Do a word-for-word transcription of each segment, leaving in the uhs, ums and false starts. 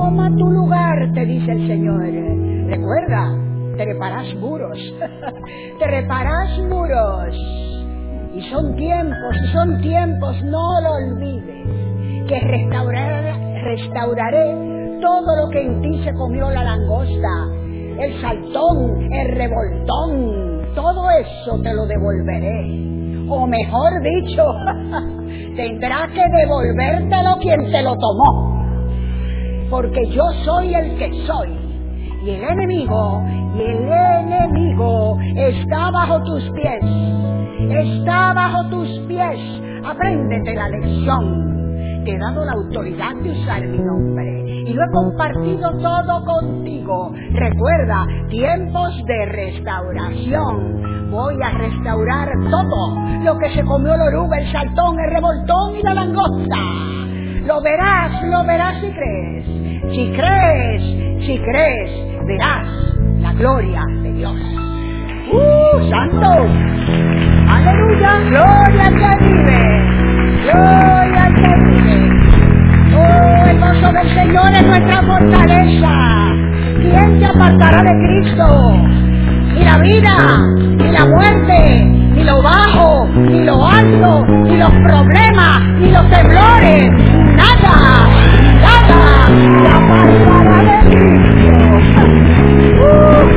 toma tu lugar, te dice el Señor. Recuerda, te reparás muros, te reparás muros. Y son tiempos, y son tiempos, no lo olvides, que restauraré, restauraré todo lo que en ti se comió la langosta, el saltón, el revoltón, todo eso te lo devolveré. O mejor dicho, tendrá que devolvértelo quien te lo tomó, porque yo soy el que soy. Y el enemigo, y el enemigo está bajo tus pies, está bajo tus pies. Apréndete la lección. Te he dado la autoridad de usar mi nombre y lo he compartido todo contigo. Recuerda, tiempos de restauración. Voy a restaurar todo lo que se comió el oruga, el saltón, el revoltón y la langosta. Lo verás, lo verás si crees. Si crees, si crees, verás la gloria de Dios. ¡Uh, santo! ¡Aleluya! ¡Gloria al que vive! ¡Gloria al que vive! ¡Oh, el gozo del Señor es nuestra fortaleza! ¿Quién te apartará de Cristo? Ni la vida, ni la muerte, ni lo bajo, ni lo alto, ni los problemas, ni los temblores, nada, nada te apartará de Cristo. ¡Uh!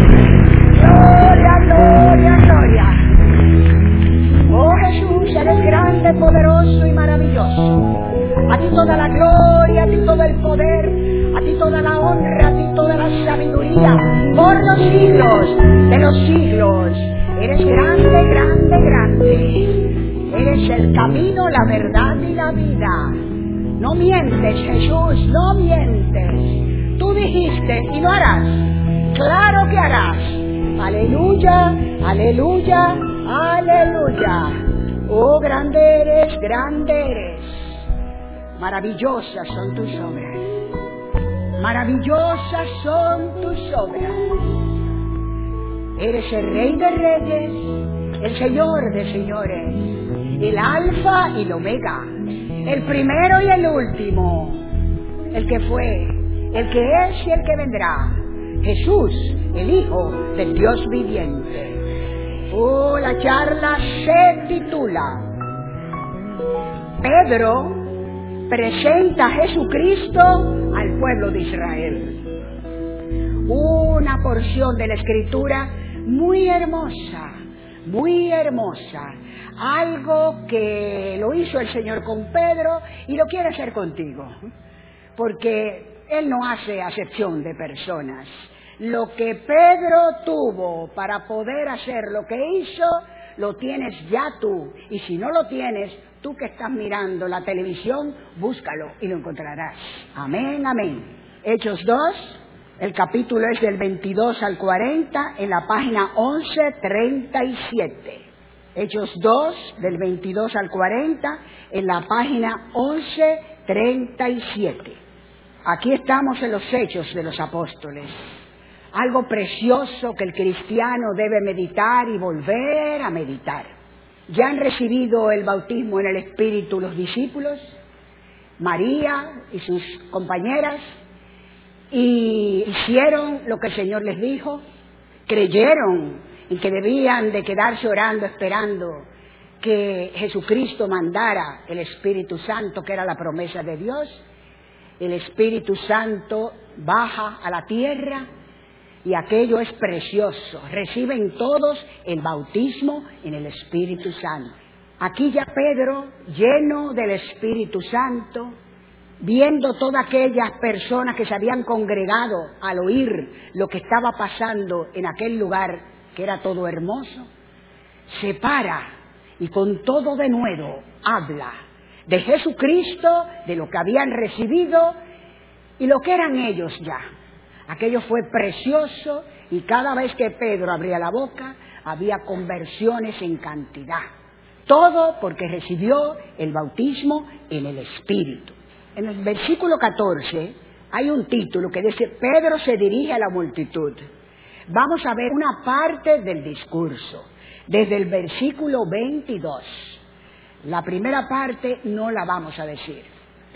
¡Gloria, gloria, gloria! ¡Oh Jesús, eres grande, poderoso y maravilloso! A ti toda la gloria, a ti todo el poder, a ti toda la honra, a ti toda la sabiduría, por los siglos de los siglos. Eres grande, grande, grande. Eres el camino, la verdad y la vida. No mientes, Jesús, no mientes. Tú dijiste y lo harás. Claro que harás. Aleluya, aleluya, aleluya. Oh, grande eres, grande eres. Maravillosas son tus obras. Maravillosas son tus obras. Eres el Rey de Reyes, el Señor de Señores, el Alfa y el Omega, el primero y el último, el que fue, el que es y el que vendrá, Jesús, el Hijo del Dios viviente. Oh, la charla se titula Pedro presenta a Jesucristo al pueblo de Israel. Una porción de la Escritura muy hermosa, muy hermosa. Algo que lo hizo el Señor con Pedro y lo quiere hacer contigo. Porque Él no hace acepción de personas. Lo que Pedro tuvo para poder hacer lo que hizo, lo tienes ya tú. Y si no lo tienes, tú que estás mirando la televisión, búscalo y lo encontrarás. Amén, amén. Hechos dos, el capítulo es del veintidós al cuarenta, en la página once treinta y siete. Hechos dos, del veintidós al cuarenta, en la página once treinta y siete. Aquí estamos en los Hechos de los Apóstoles. Algo precioso que el cristiano debe meditar y volver a meditar. Ya han recibido el bautismo en el Espíritu los discípulos, María y sus compañeras, y hicieron lo que el Señor les dijo, creyeron en que debían de quedarse orando, esperando que Jesucristo mandara el Espíritu Santo, que era la promesa de Dios. El Espíritu Santo baja a la tierra y aquello es precioso. Reciben todos el bautismo en el Espíritu Santo. Aquí ya Pedro, lleno del Espíritu Santo, viendo todas aquellas personas que se habían congregado al oír lo que estaba pasando en aquel lugar, que era todo hermoso, se para y con todo de nuevo habla de Jesucristo, de lo que habían recibido y lo que eran ellos ya. Aquello fue precioso y cada vez que Pedro abría la boca había conversiones en cantidad. Todo porque recibió el bautismo en el Espíritu. En el versículo catorce hay un título que dice Pedro se dirige a la multitud. Vamos a ver una parte del discurso, desde el versículo veintidós. La primera parte no la vamos a decir,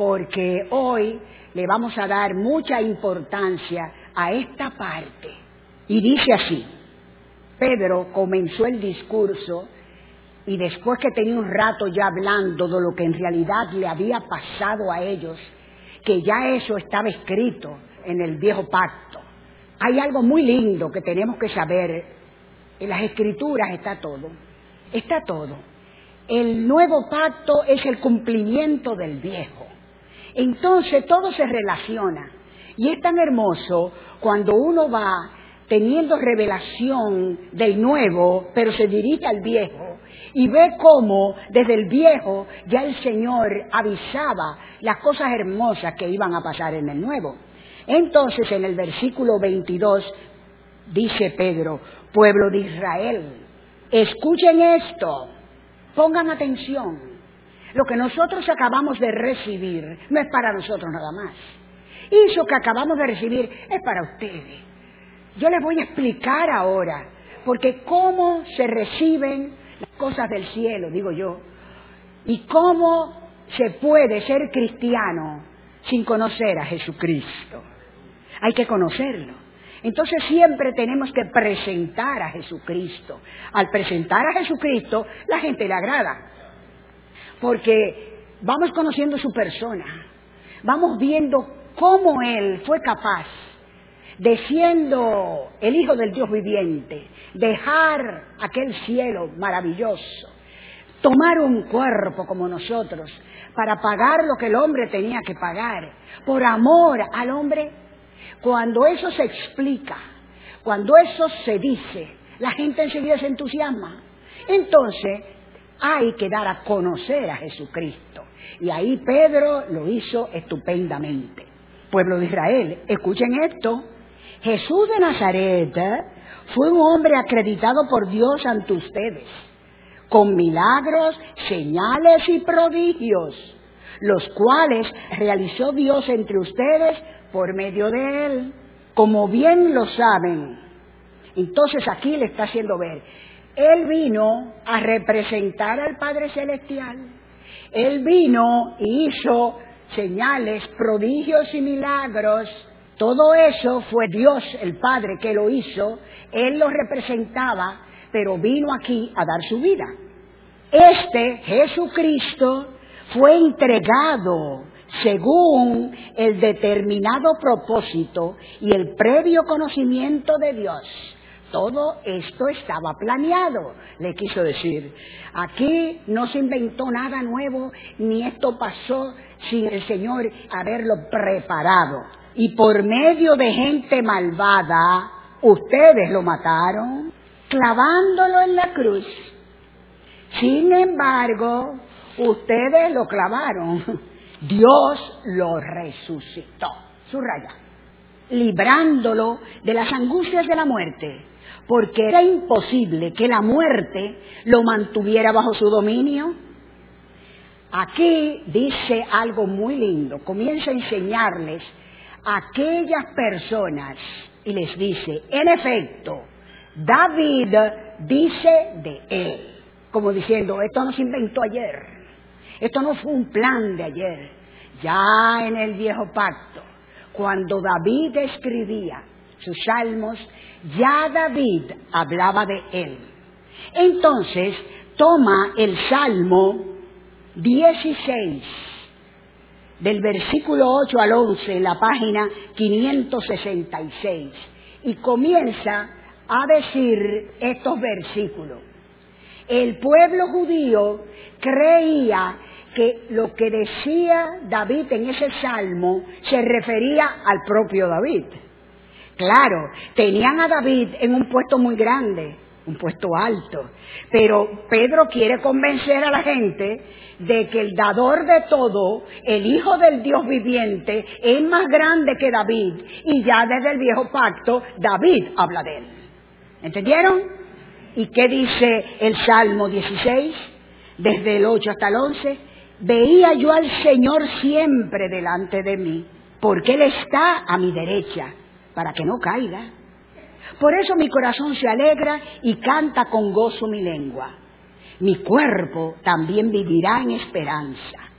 porque hoy le vamos a dar mucha importancia a esta parte. Y dice así, Pedro comenzó el discurso y después que tenía un rato ya hablando de lo que en realidad le había pasado a ellos, que ya eso estaba escrito en el viejo pacto. Hay algo muy lindo que tenemos que saber. En las escrituras está todo. Está todo. El nuevo pacto es el cumplimiento del viejo. Entonces todo se relaciona. Y es tan hermoso cuando uno va teniendo revelación del nuevo, pero se dirige al viejo y ve cómo desde el viejo ya el Señor avisaba las cosas hermosas que iban a pasar en el nuevo. Entonces en el versículo veintidós dice Pedro, pueblo de Israel, escuchen esto, pongan atención. Lo que nosotros acabamos de recibir no es para nosotros nada más. Y eso que acabamos de recibir es para ustedes. Yo les voy a explicar ahora, porque cómo se reciben las cosas del cielo, digo yo, y cómo se puede ser cristiano sin conocer a Jesucristo. Hay que conocerlo. Entonces siempre tenemos que presentar a Jesucristo. Al presentar a Jesucristo, la gente le agrada, porque vamos conociendo su persona, vamos viendo cómo Él fue capaz de, siendo el Hijo del Dios viviente, dejar aquel cielo maravilloso, tomar un cuerpo como nosotros, para pagar lo que el hombre tenía que pagar, por amor al hombre. Cuando eso se explica, cuando eso se dice, la gente enseguida se entusiasma. Entonces, hay que dar a conocer a Jesucristo. Y ahí Pedro lo hizo estupendamente. Pueblo de Israel, escuchen esto. Jesús de Nazaret fue un hombre acreditado por Dios ante ustedes, con milagros, señales y prodigios, los cuales realizó Dios entre ustedes por medio de Él, como bien lo saben. Entonces aquí le está haciendo ver, Él vino a representar al Padre Celestial. Él vino y hizo señales, prodigios y milagros. Todo eso fue Dios, el Padre, que lo hizo. Él lo representaba, pero vino aquí a dar su vida. Este, Jesucristo, fue entregado según el determinado propósito y el previo conocimiento de Dios. Todo esto estaba planeado, le quiso decir. Aquí no se inventó nada nuevo, ni esto pasó sin el Señor haberlo preparado. Y por medio de gente malvada, ustedes lo mataron, clavándolo en la cruz. Sin embargo, ustedes lo clavaron, Dios lo resucitó, subraya, librándolo de las angustias de la muerte, porque era imposible que la muerte lo mantuviera bajo su dominio. Aquí dice algo muy lindo, comienza a enseñarles a aquellas personas y les dice, en efecto, David dice de él, como diciendo, esto no se inventó ayer, esto no fue un plan de ayer, ya en el viejo pacto, cuando David escribía sus salmos, ya David hablaba de él. Entonces toma el Salmo dieciséis, del versículo ocho al once, en la página quinientos sesenta y seis, y comienza a decir estos versículos. El pueblo judío creía que lo que decía David en ese salmo se refería al propio David. Claro, tenían a David en un puesto muy grande, un puesto alto, pero Pedro quiere convencer a la gente de que el dador de todo, el Hijo del Dios viviente, es más grande que David, y ya desde el viejo pacto David habla de él. ¿Entendieron? ¿Y qué dice el Salmo dieciséis? Desde el ocho hasta el once, veía yo al Señor siempre delante de mí, porque Él está a mi derecha, para que no caiga. Por eso mi corazón se alegra y canta con gozo mi lengua. Mi cuerpo también vivirá en esperanza.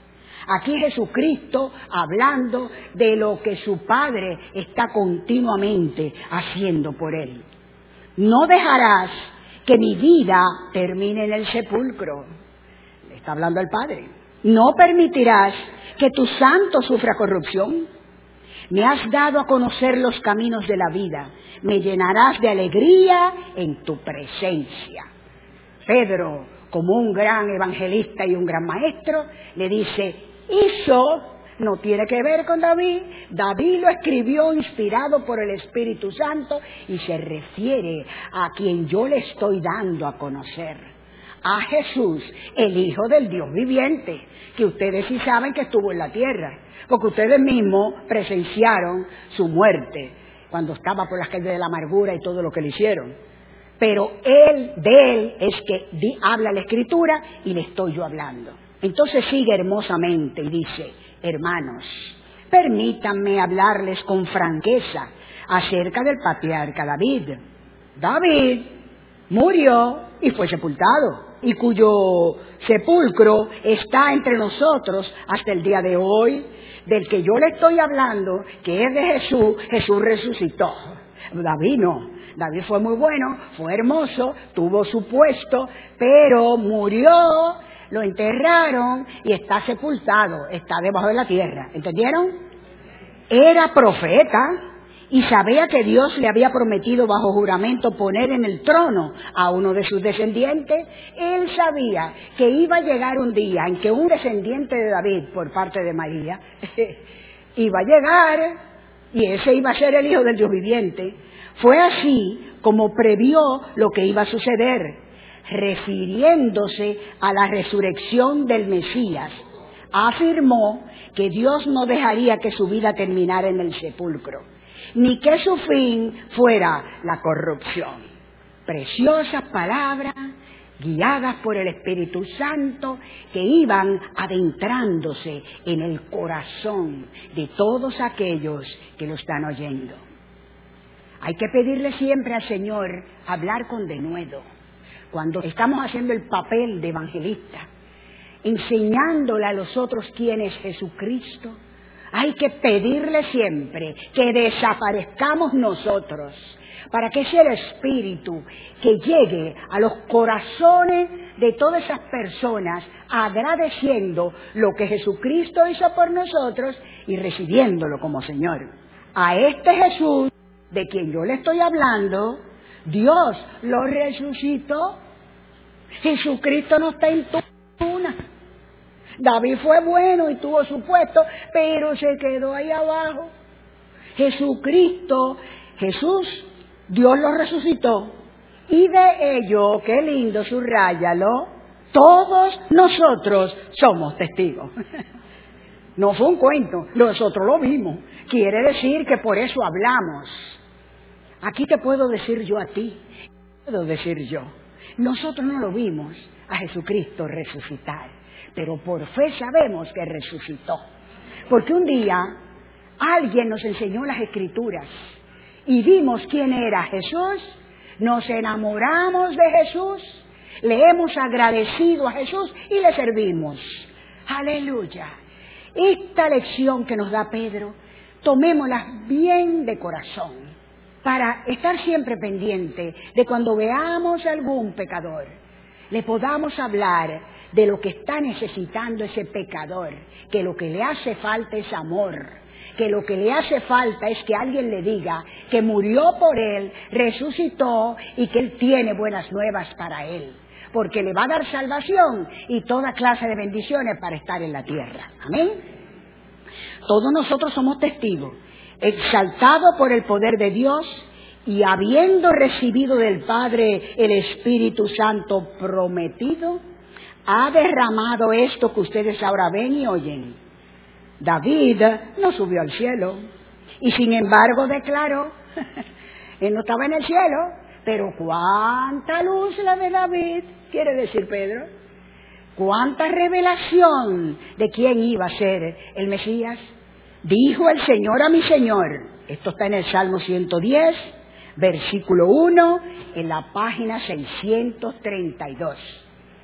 Aquí Jesucristo hablando de lo que su Padre está continuamente haciendo por él. No dejarás que mi vida termine en el sepulcro. Le está hablando al Padre. No permitirás que tu santo sufra corrupción. Me has dado a conocer los caminos de la vida. Me llenarás de alegría en tu presencia. Pedro, como un gran evangelista y un gran maestro, le dice, eso no tiene que ver con David. David lo escribió inspirado por el Espíritu Santo y se refiere a quien yo le estoy dando a conocer. A Jesús, el Hijo del Dios viviente, que ustedes sí saben que estuvo en la tierra, porque ustedes mismos presenciaron su muerte cuando estaba por las calles de la amargura y todo lo que le hicieron. Pero él, de él es que di, habla la Escritura y le estoy yo hablando. Entonces sigue hermosamente y dice, hermanos, permítanme hablarles con franqueza acerca del patriarca David. David murió y fue sepultado, y cuyo sepulcro está entre nosotros hasta el día de hoy. Del que yo le estoy hablando, que es de Jesús, Jesús resucitó. David no. David fue muy bueno, fue hermoso, tuvo su puesto, pero murió, lo enterraron y está sepultado, está debajo de la tierra. ¿Entendieron? Era profeta y sabía que Dios le había prometido bajo juramento poner en el trono a uno de sus descendientes. Él sabía que iba a llegar un día en que un descendiente de David, por parte de María, iba a llegar y ese iba a ser el Hijo del Dios viviente. Fue así como previó lo que iba a suceder, refiriéndose a la resurrección del Mesías. Afirmó que Dios no dejaría que su vida terminara en el sepulcro, ni que su fin fuera la corrupción. Preciosas palabras, guiadas por el Espíritu Santo, que iban adentrándose en el corazón de todos aquellos que lo están oyendo. Hay que pedirle siempre al Señor hablar con denuedo. Cuando estamos haciendo el papel de evangelista, enseñándole a los otros quién es Jesucristo, hay que pedirle siempre que desaparezcamos nosotros, para que sea el Espíritu que llegue a los corazones de todas esas personas, agradeciendo lo que Jesucristo hizo por nosotros y recibiéndolo como Señor. A este Jesús, de quien yo le estoy hablando, Dios lo resucitó. Jesucristo no está en tuna. David fue bueno y tuvo su puesto, pero se quedó ahí abajo. Jesucristo, Jesús, Dios lo resucitó. Y de ello, qué lindo, subráyalo, todos nosotros somos testigos. No fue un cuento, nosotros lo vimos. Quiere decir que por eso hablamos. Aquí te puedo decir yo a ti, puedo decir yo. Nosotros no lo vimos a Jesucristo resucitar, pero por fe sabemos que resucitó. Porque un día alguien nos enseñó las Escrituras y vimos quién era Jesús, nos enamoramos de Jesús, le hemos agradecido a Jesús y le servimos. ¡Aleluya! Esta lección que nos da Pedro, tomémosla bien de corazón, para estar siempre pendiente de cuando veamos a algún pecador, le podamos hablar de lo que está necesitando ese pecador, que lo que le hace falta es amor, que lo que le hace falta es que alguien le diga que murió por él, resucitó y que él tiene buenas nuevas para él, porque le va a dar salvación y toda clase de bendiciones para estar en la tierra. Amén. Todos nosotros somos testigos, exaltado por el poder de Dios y habiendo recibido del Padre el Espíritu Santo prometido, ha derramado esto que ustedes ahora ven y oyen. David no subió al cielo y sin embargo declaró, él no estaba en el cielo, pero cuánta luz la de David, quiere decir Pedro, cuánta revelación de quién iba a ser el Mesías. Dijo el Señor a mi Señor, esto está en el Salmo ciento diez, versículo uno, en la página seiscientos treinta y dos.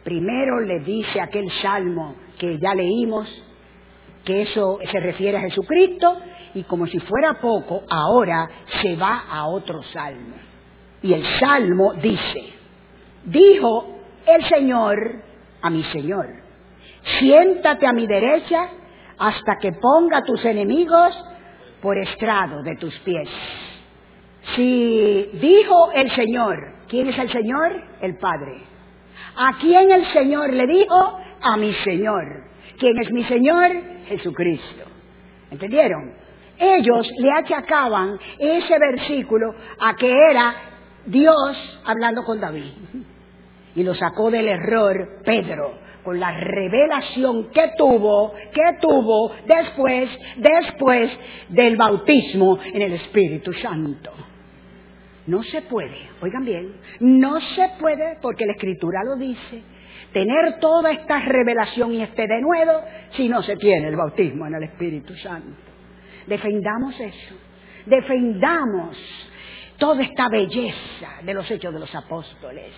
Primero le dice aquel salmo que ya leímos, que eso se refiere a Jesucristo, y como si fuera poco, ahora se va a otro salmo. Y el salmo dice, dijo el Señor a mi Señor, siéntate a mi derecha hasta que ponga tus enemigos por estrado de tus pies. Si dijo el Señor, ¿quién es el Señor? El Padre. ¿A quién el Señor le dijo? A mi Señor. ¿Quién es mi Señor? Jesucristo. ¿Entendieron? Ellos le achacaban ese versículo a que era Dios hablando con David. Y lo sacó del error Pedro, con la revelación que tuvo, que tuvo después, después del bautismo en el Espíritu Santo. No se puede, oigan bien, no se puede, porque la Escritura lo dice, tener toda esta revelación y este denuedo si no se tiene el bautismo en el Espíritu Santo. Defendamos eso, defendamos toda esta belleza de los hechos de los apóstoles.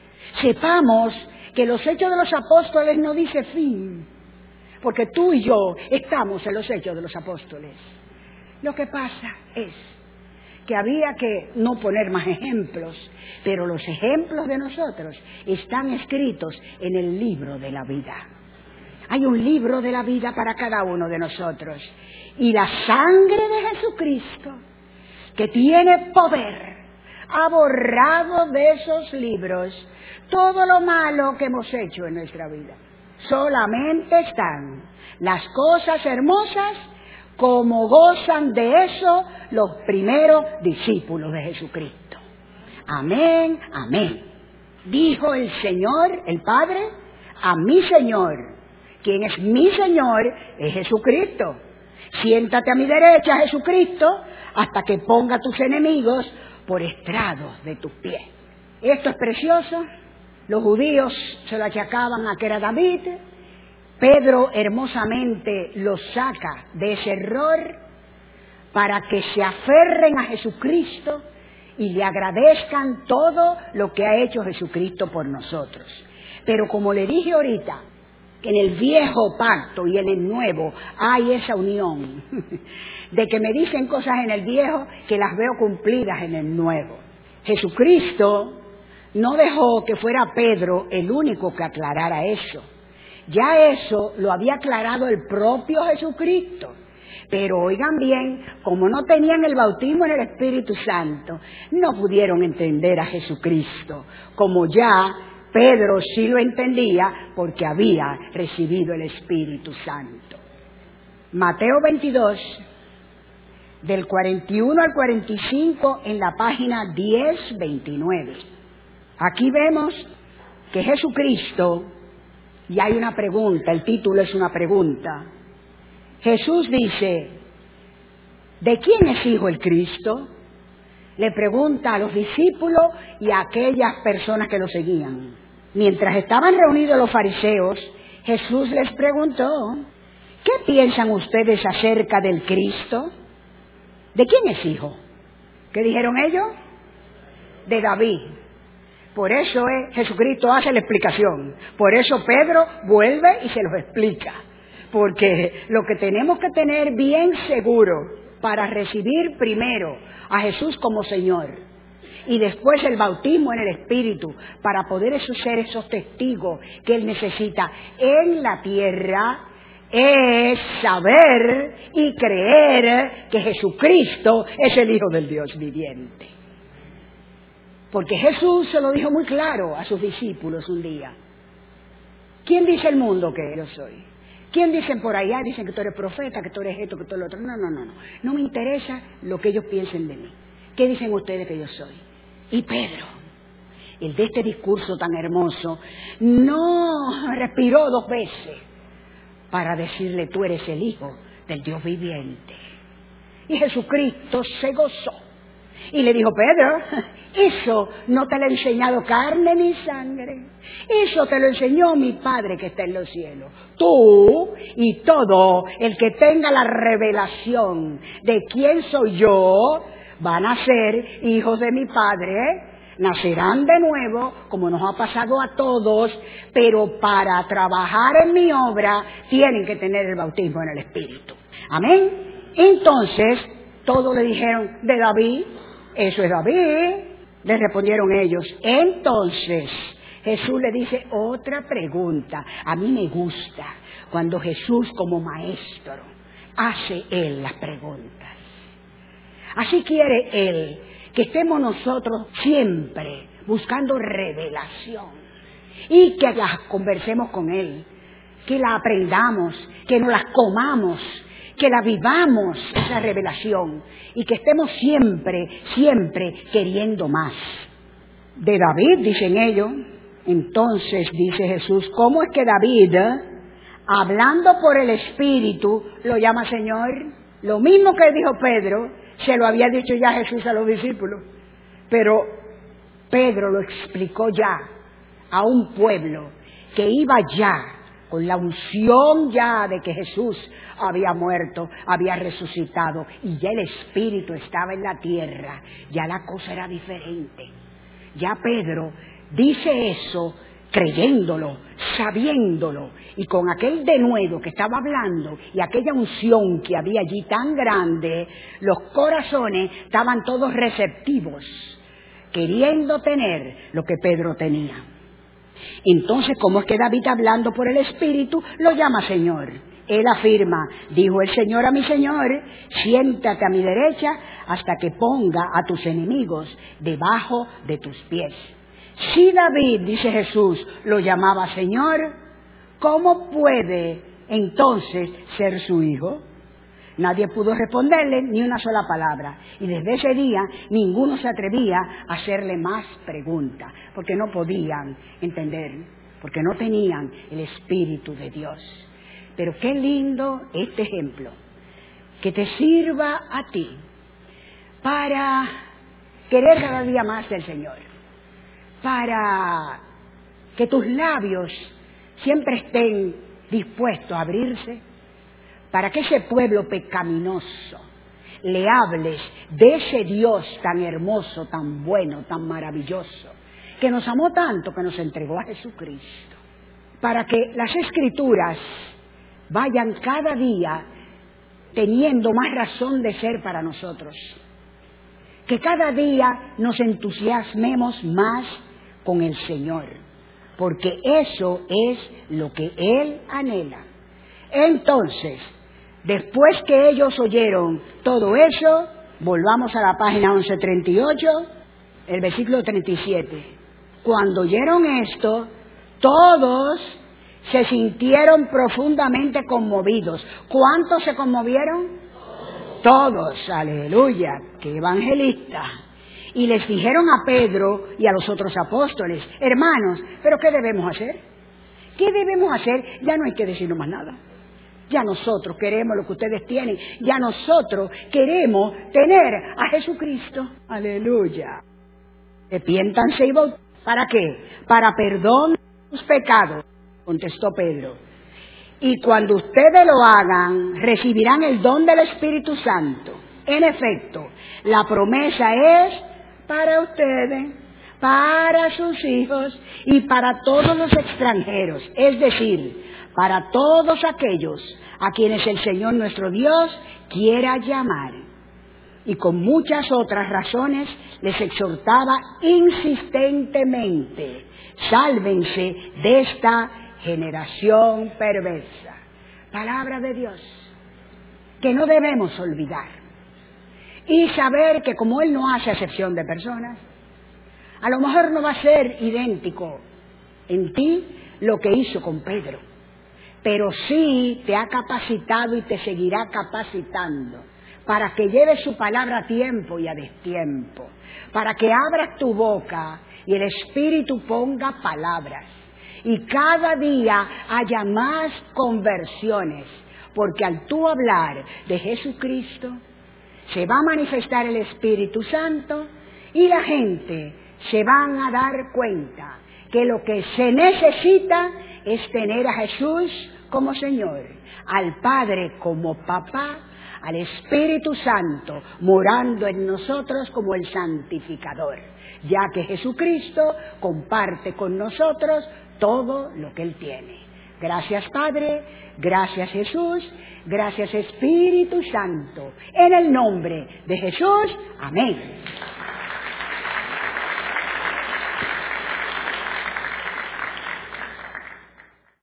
Sepamos que los hechos de los apóstoles no dice fin, porque tú y yo estamos en los hechos de los apóstoles. Lo que pasa es que había que no poner más ejemplos, pero los ejemplos de nosotros están escritos en el libro de la vida. Hay un libro de la vida para cada uno de nosotros. Y la sangre de Jesucristo, que tiene poder, ha borrado de esos libros todo lo malo que hemos hecho en nuestra vida. Solamente están las cosas hermosas como gozan de eso los primeros discípulos de Jesucristo. Amén, amén. Dijo el Señor, el Padre, a mi Señor. ¿Quién es mi Señor? Es Jesucristo. Siéntate a mi derecha, Jesucristo, hasta que ponga tus enemigos por estrados de tus pies. Esto es precioso. Los judíos se lo achacaban a que era David. Pedro hermosamente los saca de ese error para que se aferren a Jesucristo y le agradezcan todo lo que ha hecho Jesucristo por nosotros. Pero como le dije ahorita, en el viejo pacto y en el nuevo hay esa unión de que me dicen cosas en el viejo que las veo cumplidas en el nuevo. Jesucristo no dejó que fuera Pedro el único que aclarara eso. Ya eso lo había aclarado el propio Jesucristo. Pero oigan bien, como no tenían el bautismo en el Espíritu Santo, no pudieron entender a Jesucristo, como ya Pedro sí lo entendía porque había recibido el Espíritu Santo. Mateo veintidós, del cuarenta y uno al cuarenta y cinco, en la página diez veintinueve. Aquí vemos que Jesucristo, y hay una pregunta, el título es una pregunta. Jesús dice, ¿de quién es hijo el Cristo? Le pregunta a los discípulos y a aquellas personas que lo seguían. Mientras estaban reunidos los fariseos, Jesús les preguntó, ¿qué piensan ustedes acerca del Cristo? ¿De quién es hijo? ¿Qué dijeron ellos? De David. Por eso es, Jesucristo hace la explicación. Por eso Pedro vuelve y se los explica. Porque lo que tenemos que tener bien seguro para recibir primero a Jesús como Señor y después el bautismo en el Espíritu para poder ser esos testigos que Él necesita en la tierra es saber y creer que Jesucristo es el Hijo del Dios viviente. Porque Jesús se lo dijo muy claro a sus discípulos un día. ¿Quién dice el mundo que yo soy? ¿Quién dicen por allá? Dicen que tú eres profeta, que tú eres esto, que tú eres lo otro. No, no, no, no. No me interesa lo que ellos piensen de mí. ¿Qué dicen ustedes que yo soy? Y Pedro, el de este discurso tan hermoso, no respiró dos veces para decirle, tú eres el Hijo del Dios viviente. Y Jesucristo se gozó. Y le dijo, Pedro, eso no te lo ha enseñado carne ni sangre. Eso te lo enseñó mi Padre que está en los cielos. Tú y todo el que tenga la revelación de quién soy yo, van a ser hijos de mi Padre. nacerán de nuevo, como nos ha pasado a todos, pero para trabajar en mi obra tienen que tener el bautismo en el Espíritu. Amén. Entonces, todos le dijeron, de David, eso es David. Le respondieron ellos. Entonces, Jesús le dice otra pregunta. A mí me gusta cuando Jesús como maestro hace Él las preguntas. Así quiere Él que estemos nosotros siempre buscando revelación y que las conversemos con Él, que la aprendamos, que nos las comamos, que la vivamos, esa revelación, y que estemos siempre, siempre queriendo más. De David, dicen ellos. Entonces dice Jesús, ¿cómo es que David, hablando por el Espíritu, lo llama Señor? Lo mismo que dijo Pedro, se lo había dicho ya Jesús a los discípulos, pero Pedro lo explicó ya a un pueblo que iba ya con la unción ya de que Jesús había muerto, había resucitado y ya el Espíritu estaba en la tierra, ya la cosa era diferente. Ya Pedro dice eso creyéndolo, sabiéndolo, y con aquel denuedo que estaba hablando y aquella unción que había allí tan grande, los corazones estaban todos receptivos, queriendo tener lo que Pedro tenía. Entonces, ¿cómo es que David, hablando por el Espíritu, lo llama Señor? Él afirma, dijo el Señor a mi Señor, siéntate a mi derecha hasta que ponga a tus enemigos debajo de tus pies. Si David, dice Jesús, lo llamaba Señor, ¿cómo puede entonces ser su hijo? Nadie pudo responderle ni una sola palabra. Y desde ese día ninguno se atrevía a hacerle más preguntas, porque no podían entender, porque no tenían el Espíritu de Dios. Pero qué lindo este ejemplo, que te sirva a ti para querer cada día más del Señor, para que tus labios siempre estén dispuestos a abrirse, para que ese pueblo pecaminoso le hables de ese Dios tan hermoso, tan bueno, tan maravilloso, que nos amó tanto que nos entregó a Jesucristo, para que las Escrituras vayan cada día teniendo más razón de ser para nosotros, que cada día nos entusiasmemos más con el Señor, porque eso es lo que Él anhela. Entonces, después que ellos oyeron todo eso, volvamos a la página once treinta y ocho, el versículo treinta y siete. Cuando oyeron esto, todos se sintieron profundamente conmovidos. ¿Cuántos se conmovieron? Todos, aleluya, qué evangelista. Y les dijeron a Pedro y a los otros apóstoles, hermanos, ¿pero qué debemos hacer? ¿Qué debemos hacer? Ya no hay que decirnos más nada. Ya nosotros queremos lo que ustedes tienen. Ya nosotros queremos tener a Jesucristo. Aleluya. Arrepiéntanse y bautícense. ¿Para qué? Para perdón de sus pecados, contestó Pedro. Y cuando ustedes lo hagan, recibirán el don del Espíritu Santo. En efecto, la promesa es para ustedes, para sus hijos y para todos los extranjeros, es decir, para todos aquellos a quienes el Señor nuestro Dios quiera llamar. Y con muchas otras razones les exhortaba insistentemente, sálvense de esta generación perversa. Palabra de Dios, que no debemos olvidar. Y saber que como Él no hace acepción de personas, a lo mejor no va a ser idéntico en ti lo que hizo con Pedro, pero sí te ha capacitado y te seguirá capacitando para que lleves su palabra a tiempo y a destiempo, para que abras tu boca y el Espíritu ponga palabras y cada día haya más conversiones, porque al tú hablar de Jesucristo se va a manifestar el Espíritu Santo y la gente se van a dar cuenta que lo que se necesita es tener a Jesús como Señor, al Padre como Papá, al Espíritu Santo morando en nosotros como el santificador. ya que Jesucristo comparte con nosotros todo lo que Él tiene. Gracias Padre, gracias Jesús, gracias Espíritu Santo. En el nombre de Jesús, amén.